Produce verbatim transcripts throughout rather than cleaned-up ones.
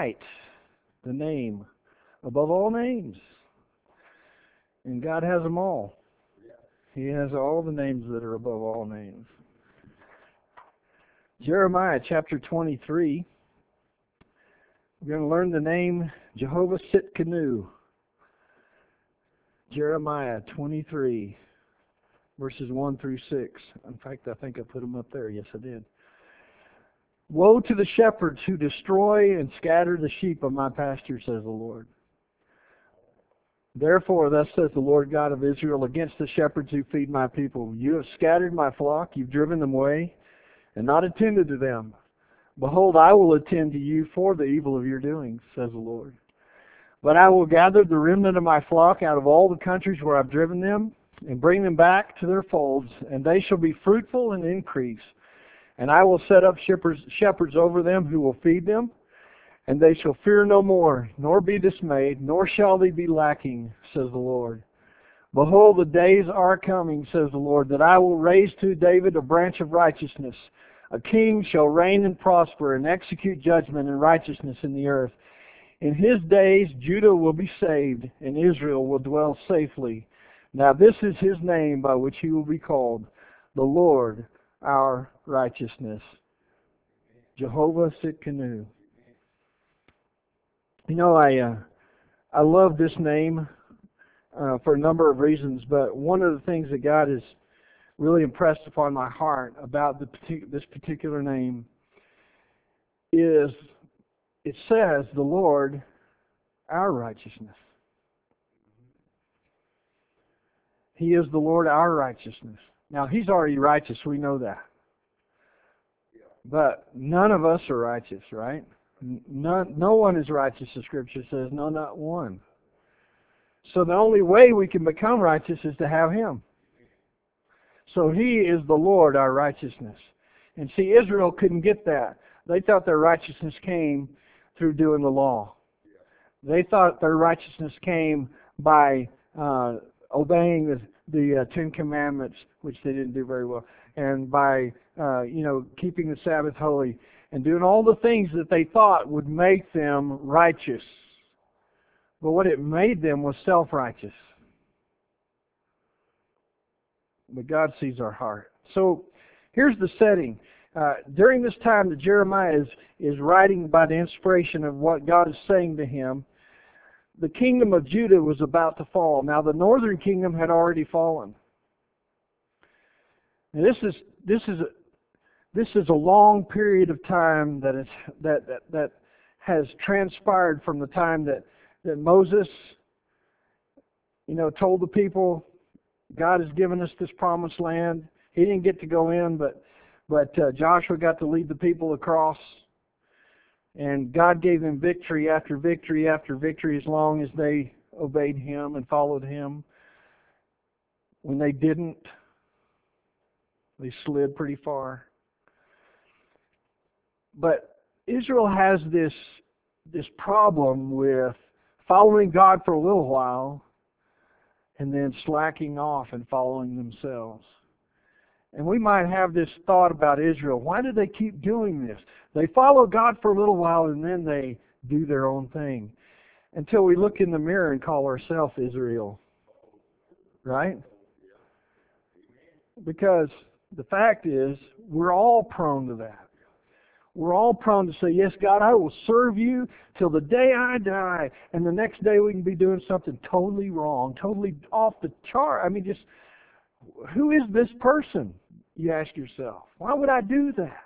right, the name above all names. And God has them all. He has all the names that are above all names. Jeremiah chapter twenty-three. We're going to learn the name Jehovah Sitkanu. Jeremiah twenty-three, verses one through six. In fact, I think I put them up there. Yes, I did. Woe to the shepherds who destroy and scatter the sheep of my pasture, says the Lord. Therefore, thus says the Lord God of Israel, against the shepherds who feed my people. You have scattered my flock, you've driven them away, and not attended to them. Behold, I will attend to you for the evil of your doings, says the Lord. But I will gather the remnant of my flock out of all the countries where I've driven them, and bring them back to their folds, and they shall be fruitful and increase. And I will set up shepherds, shepherds over them who will feed them, and they shall fear no more, nor be dismayed, nor shall they be lacking, says the Lord. Behold, the days are coming, says the Lord, that I will raise to David a branch of righteousness. A king shall reign and prosper, and execute judgment and righteousness in the earth. In his days Judah will be saved, and Israel will dwell safely. Now this is his name by which he will be called, the Lord our righteousness. Jehovah Sitkanu. You know, I uh, I love this name uh, for a number of reasons, but one of the things that God has really impressed upon my heart about the partic- this particular name is it says the Lord our righteousness. He is the Lord our righteousness. Now, He's already righteous, we know that. But none of us are righteous, right? None, no one is righteous, the Scripture says. No, not one. So the only way we can become righteous is to have Him. So He is the Lord, our righteousness. And see, Israel couldn't get that. They thought their righteousness came through doing the law. They thought their righteousness came by uh, obeying the, the uh, Ten Commandments, which they didn't do very well, and by uh, you know keeping the Sabbath holy, and doing all the things that they thought would make them righteous. But what it made them was self-righteous. But God sees our heart. So here's the setting. Uh, during this time that Jeremiah is, is writing by the inspiration of what God is saying to him, the kingdom of Judah was about to fall. Now the northern kingdom had already fallen. And this is this is a, this is a long period of time that is that that, that has transpired from the time that, that Moses, you know, told the people, God has given us this promised land. He didn't get to go in, but but uh, Joshua got to lead the people across. And God gave them victory after victory after victory as long as they obeyed Him and followed Him. When they didn't, they slid pretty far. But Israel has this, this problem with following God for a little while and then slacking off and following themselves. And we might have this thought about Israel. Why do they keep doing this? They follow God for a little while and then they do their own thing. Until we look in the mirror and call ourselves Israel. Right? Because the fact is, we're all prone to that. We're all prone to say, yes, God, I will serve you till the day I die. And the next day we can be doing something totally wrong, totally off the chart. I mean, just, who is this person? You ask yourself. Why would I do that?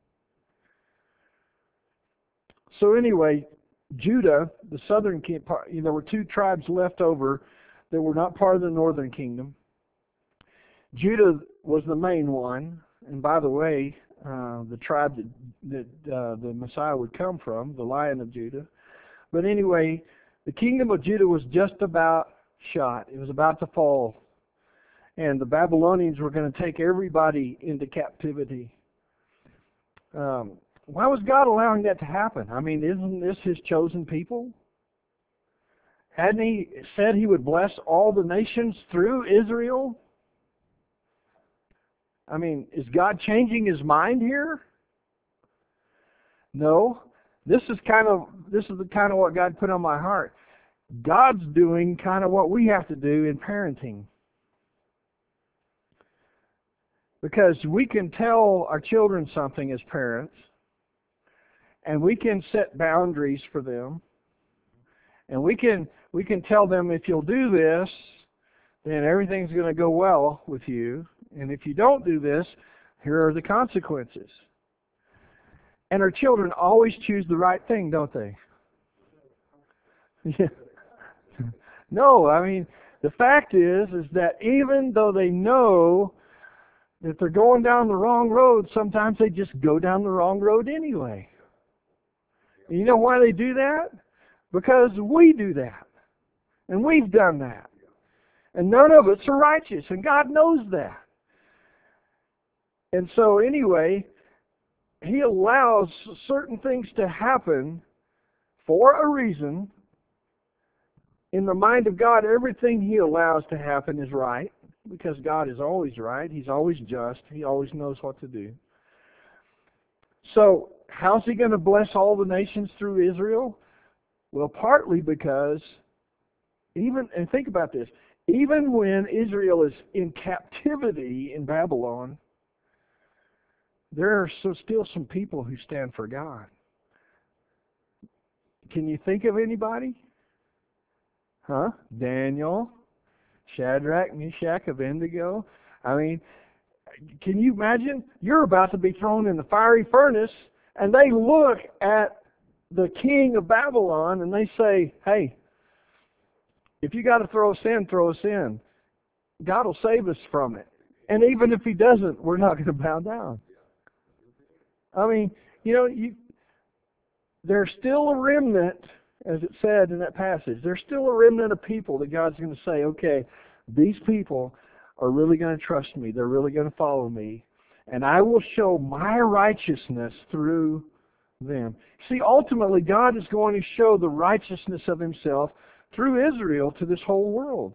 So anyway, Judah, the southern kingdom, there were two tribes left over that were not part of the northern kingdom. Judah was the main one. And by the way, uh, the tribe that, that uh, the Messiah would come from, the Lion of Judah. But anyway, the kingdom of Judah was just about shot. It was about to fall. And the Babylonians were going to take everybody into captivity. Um, why was God allowing that to happen? I mean, isn't this His chosen people? Hadn't He said He would bless all the nations through Israel? I mean, is God changing His mind here? No. This is kind of this is the kind of what God put on my heart. God's doing kind of what we have to do in parenting. Because we can tell our children something as parents, and we can set boundaries for them, and we can we can tell them, if you'll do this, then everything's going to go well with you, and if you don't do this, here are the consequences. And our children always choose the right thing, don't they? Yeah. No, I mean, the fact is, is that even though they know that they're going down the wrong road, sometimes they just go down the wrong road anyway. And you know why they do that? Because we do that. And we've done that. And none of us are righteous, and God knows that. And so anyway, He allows certain things to happen for a reason. In the mind of God, everything He allows to happen is right, because God is always right. He's always just. He always knows what to do. So, how's He going to bless all the nations through Israel? Well, partly because, even, and think about this, even when Israel is in captivity in Babylon, there are so still some people who stand for God. Can you think of anybody? Huh? Daniel, Shadrach, Meshach, Abednego. I mean, can you imagine? You're about to be thrown in the fiery furnace, and they look at the king of Babylon, and they say, hey, if you got to throw us in, throw us in. God will save us from it. And even if He doesn't, we're not going to bow down. I mean, you know, you, there's still a remnant, as it said in that passage, there's still a remnant of people that God's going to say, okay, these people are really going to trust me. They're really going to follow me. And I will show my righteousness through them. See, ultimately, God is going to show the righteousness of Himself through Israel to this whole world.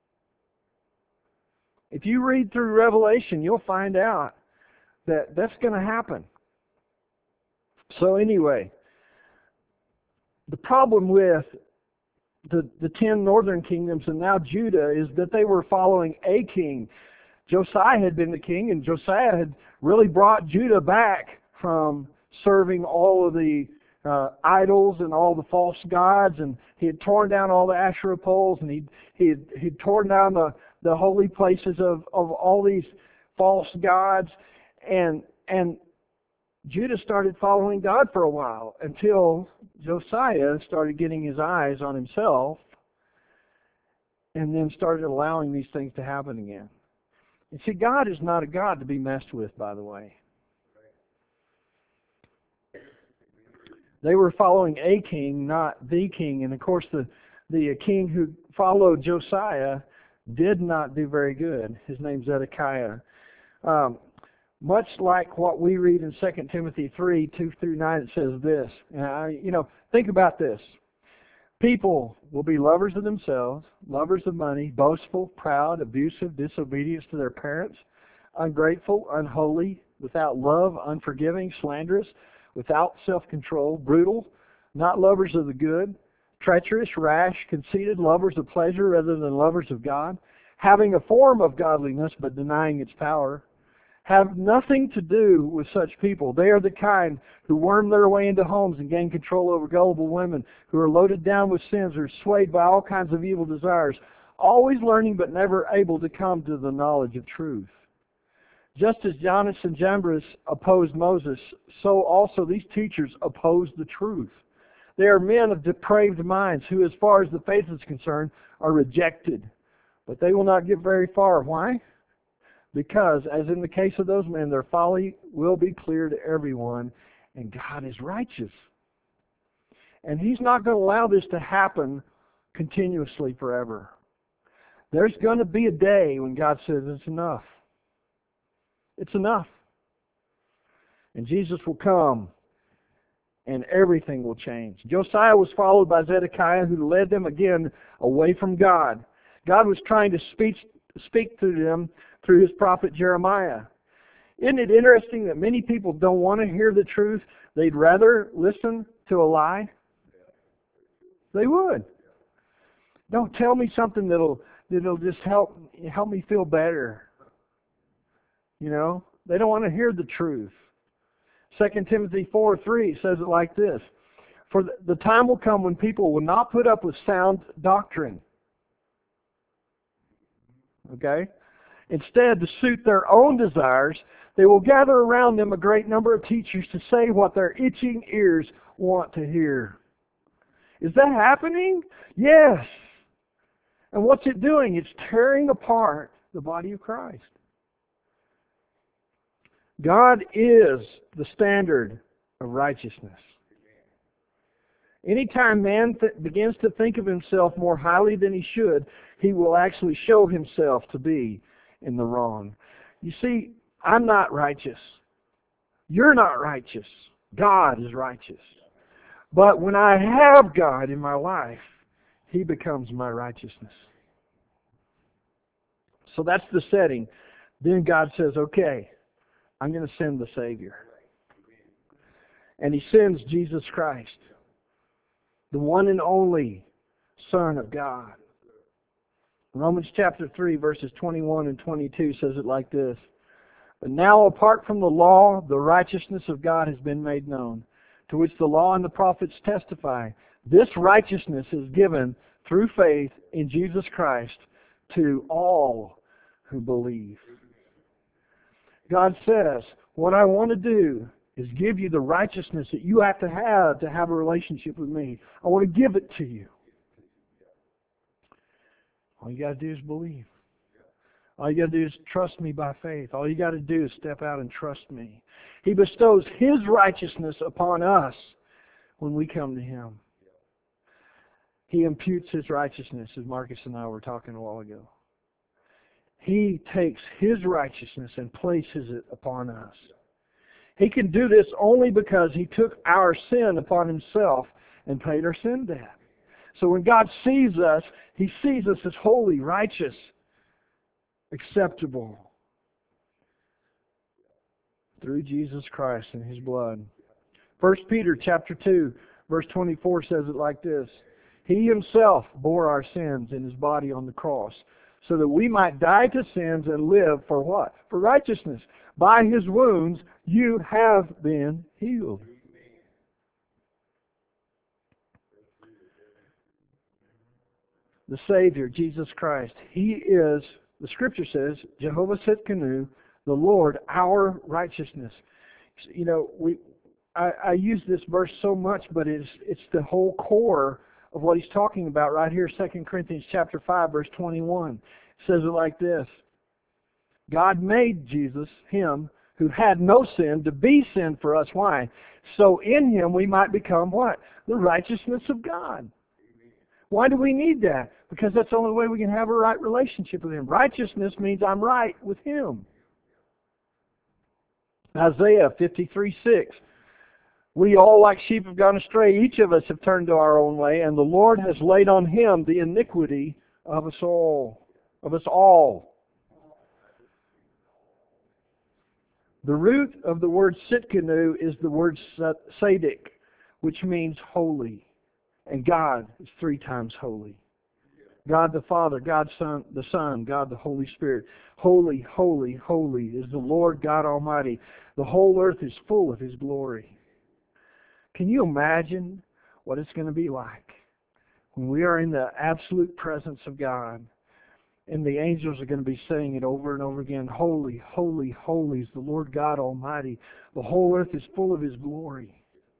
If you read through Revelation, you'll find out that that's going to happen. So anyway, the problem with the, the ten northern kingdoms and now Judah is that they were following a king. Josiah had been the king, and Josiah had really brought Judah back from serving all of the uh, idols and all the false gods, and he had torn down all the Asherah poles, and he he had he'd torn down the, the holy places of, of all these false gods, and and Judah started following God for a while until Josiah started getting his eyes on himself and then started allowing these things to happen again. And see, God is not a God to be messed with, by the way. They were following a king, not the king. And of course, the, the king who followed Josiah did not do very good. His name's Zedekiah. Um, Much like what we read in Second Timothy three, two through nine, it says this. And I, you know, think about this. People will be lovers of themselves, lovers of money, boastful, proud, abusive, disobedient to their parents, ungrateful, unholy, without love, unforgiving, slanderous, without self-control, brutal, not lovers of the good, treacherous, rash, conceited, lovers of pleasure rather than lovers of God, having a form of godliness but denying its power. Have nothing to do with such people. They are the kind who worm their way into homes and gain control over gullible women, who are loaded down with sins, or swayed by all kinds of evil desires, always learning but never able to come to the knowledge of truth. Just as Jannes and Jambres opposed Moses, so also these teachers oppose the truth. They are men of depraved minds who, as far as the faith is concerned, are rejected. But they will not get very far. Why? Because, as in the case of those men, their folly will be clear to everyone, and God is righteous. And He's not going to allow this to happen continuously forever. There's going to be a day when God says it's enough. It's enough. And Jesus will come, and everything will change. Josiah was followed by Zedekiah, who led them again away from God. God was trying to speak, speak to them through His prophet Jeremiah. Isn't it interesting that many people don't want to hear the truth, They'd rather listen to a lie. They would. Don't tell me something that'll that'll just help help me feel better. You know, they don't want to hear the truth. Second Timothy four three says it like this: For the time will come when people will not put up with sound doctrine. Okay? Instead, to suit their own desires, they will gather around them a great number of teachers to say what their itching ears want to hear. Is that happening? Yes. And what's it doing? It's tearing apart the body of Christ. God is the standard of righteousness. Anytime man th- begins to think of himself more highly than he should, he will actually show himself to be in the wrong. You see, I'm not righteous. You're not righteous. God is righteous. But when I have God in my life, He becomes my righteousness. So that's the setting. Then God says, okay, I'm going to send the Savior. And He sends Jesus Christ, the one and only Son of God. Romans chapter three, verses twenty-one and twenty-two says it like this: But now, apart from the law, the righteousness of God has been made known, to which the law and the prophets testify. This righteousness is given through faith in Jesus Christ to all who believe. God says, what I want to do is give you the righteousness that you have to have to have a relationship with me. I want to give it to you. All you got to do is believe. All you got to do is trust me by faith. All you got to do is step out and trust me. He bestows His righteousness upon us when we come to Him. He imputes His righteousness, as Marcus and I were talking a while ago. He takes His righteousness and places it upon us. He can do this only because He took our sin upon Himself and paid our sin debt. So when God sees us, He sees us as holy, righteous, acceptable through Jesus Christ and His blood. First Peter chapter two, verse twenty-four says it like this: He Himself bore our sins in His body on the cross, so that we might die to sins and live for what? For righteousness. By His wounds you have been healed. The Savior, Jesus Christ, He is, the Scripture says, Jehovah Tsidkenu, the Lord, our righteousness. You know, we I, I use this verse so much, but it's it's the whole core of what he's talking about right here. Second Corinthians chapter five, verse twenty-one. It says it like this: God made Jesus, Him who had no sin, to be sin for us. Why? So in Him we might become what? The righteousness of God. Why do we need that? Because that's the only way we can have a right relationship with Him. Righteousness means I'm right with Him. Isaiah fifty-three six. We all like sheep have gone astray. Each of us have turned to our own way, and the Lord has laid on Him the iniquity of us all. Of us all. The root of the word Tsidkenu is the word Sadik, which means holy. And God is three times holy. God the Father, God Son, the Son, God the Holy Spirit. Holy, holy, holy is the Lord God Almighty. The whole earth is full of His glory. Can you imagine what it's going to be like when we are in the absolute presence of God, and the angels are going to be saying it over and over again: Holy, holy, holy is the Lord God Almighty. The whole earth is full of His glory.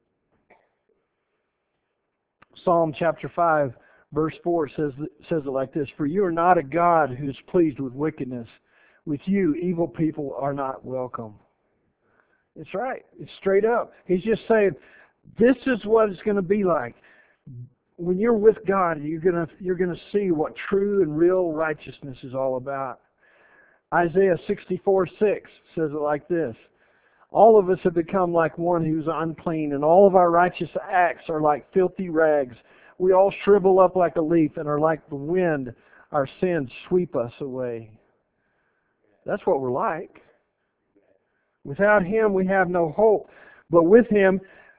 Psalm chapter five, verse four says, says it like this: For you are not a God who is pleased with wickedness. With you, evil people are not welcome. It's right. It's straight up. He's just saying, this is what it's going to be like. When you're with God, you're going to, you're going to see what true and real righteousness is all about. Isaiah sixty-four six says it like this: All of us have become like one who's unclean, and all of our righteous acts are like filthy rags. We all shrivel up like a leaf and are like the wind. Our sins sweep us away. That's what we're like. Without Him, we have no hope. But with Him,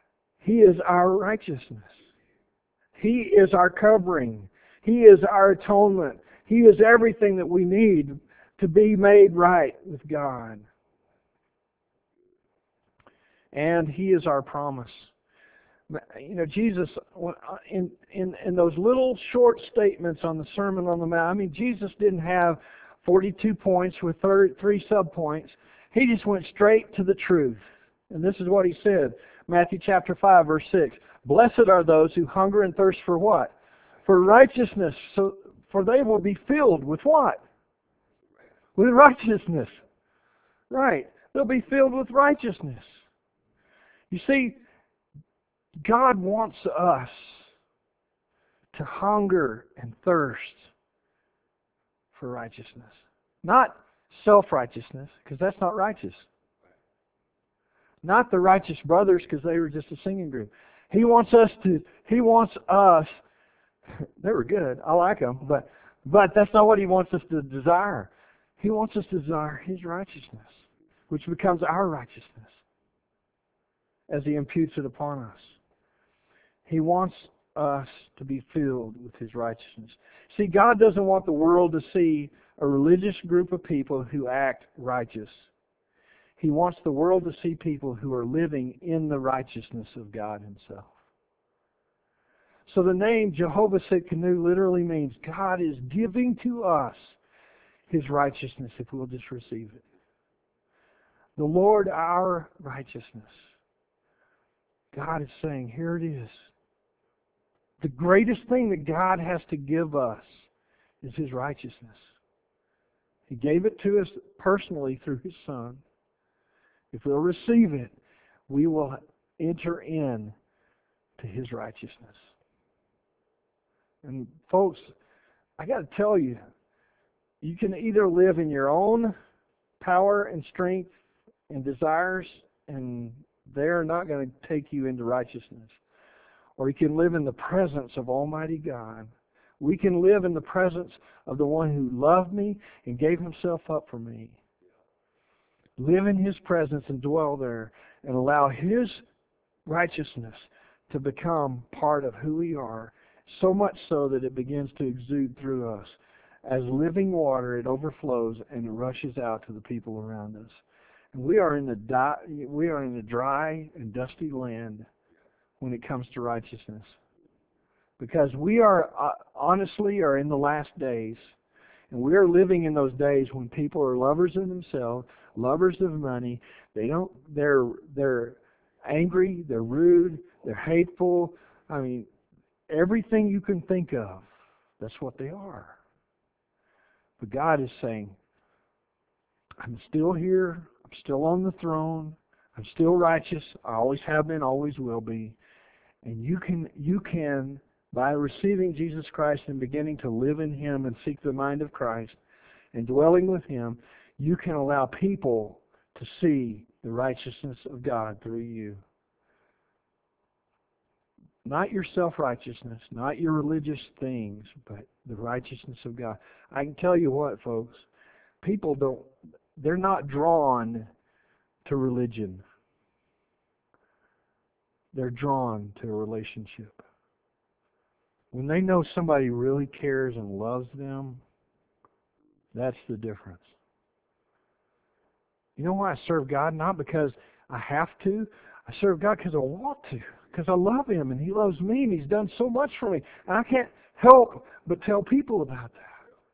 He is our righteousness. He is our covering. He is our atonement. He is everything that we need to be made right with God. And He is our promise. You know, Jesus, in, in, in those little short statements on the Sermon on the Mount, I mean, Jesus didn't have forty-two points with three subpoints. He just went straight to the truth. And this is what He said, Matthew chapter five, verse six. Blessed are those who hunger and thirst for what? For righteousness, so for they will be filled with what? With righteousness. Right. They'll be filled with righteousness. You see, God wants us to hunger and thirst for righteousness. Not self-righteousness, because that's not righteous. Not the righteous brothers, because they were just a singing group. He wants us to, He wants us, they were good, I like them, but, but that's not what He wants us to desire. He wants us to desire His righteousness, which becomes our righteousness as He imputes it upon us. He wants us to be filled with His righteousness. See, God doesn't want the world to see a religious group of people who act righteous. He wants the world to see people who are living in the righteousness of God Himself. So the name Jehovah Tsidkenu literally means God is giving to us His righteousness if we'll just receive it. The Lord our righteousness. God is saying, here it is. The greatest thing that God has to give us is His righteousness. He gave it to us personally through His Son. If we'll receive it, we will enter in to His righteousness. And folks, I got to tell you, you can either live in your own power and strength and desires, and they're not going to take you into righteousness. Or you can live in the presence of Almighty God. We can live in the presence of the one who loved me and gave Himself up for me. Live in His presence and dwell there and allow His righteousness to become part of who we are, so much so that it begins to exude through us. As living water, it overflows and it rushes out to the people around us. And we are in the di- we are in a dry and dusty land when it comes to righteousness. Because we are, uh, honestly, are in the last days. And we are living in those days when people are lovers of themselves, lovers of money. They don't, they're, they're angry, they're rude, they're hateful. I mean, everything you can think of, that's what they are. But God is saying, I'm still here, I'm still on the throne, I'm still righteous, I always have been, always will be. And you can, you can, by receiving Jesus Christ and beginning to live in Him and seek the mind of Christ and dwelling with Him, you can allow people to see the righteousness of God through you. Not your self-righteousness, not your religious things, but the righteousness of God. I can tell you what, folks, people don't, they're not drawn to religion. They're drawn to a relationship. When they know somebody really cares and loves them, that's the difference. You know why I serve God? Not because I have to. I serve God because I want to. Because I love Him and He loves me and He's done so much for me. And I can't help but tell people about that.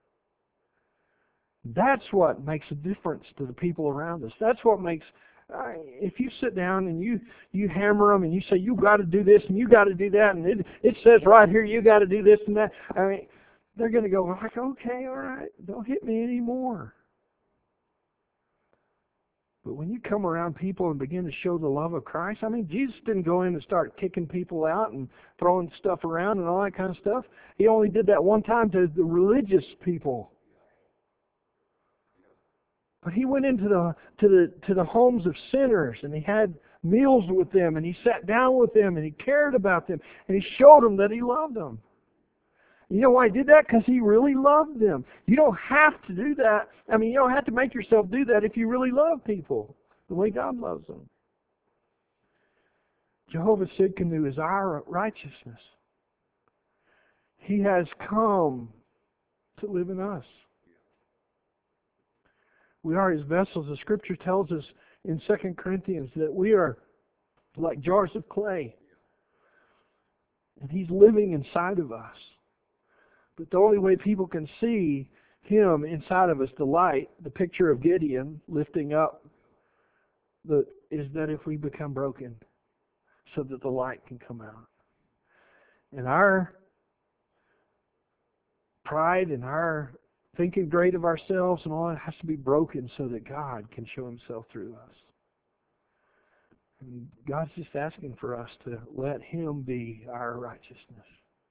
That's what makes a difference to the people around us. That's what makes... Uh, if you sit down and you, you hammer them and you say, you got to do this and you got to do that, and it, it says right here, you got to do this and that, I mean, they're going to go like, okay, all right, don't hit me anymore. But when you come around people and begin to show the love of Christ, I mean, Jesus didn't go in and start kicking people out and throwing stuff around and all that kind of stuff. He only did that one time to the religious people. But He went into the to the to the homes of sinners and He had meals with them and He sat down with them and He cared about them and He showed them that He loved them. You know why He did that? Because He really loved them. You don't have to do that. I mean, you don't have to make yourself do that if you really love people the way God loves them. Jehovah Sidkenu is our righteousness. He has come to live in us. We are His vessels. The Scripture tells us in Second Corinthians that we are like jars of clay. And He's living inside of us. But the only way people can see Him inside of us, the light, the picture of Gideon lifting up, the, is that if we become broken so that the light can come out. And our pride and our thinking great of ourselves and all that has to be broken so that God can show Himself through us. And God's just asking for us to let Him be our righteousness.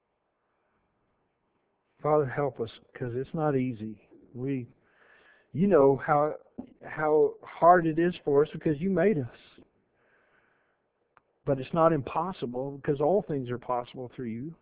Father, help us, because it's not easy. We, you know how how hard it is for us because You made us. But it's not impossible because all things are possible through You.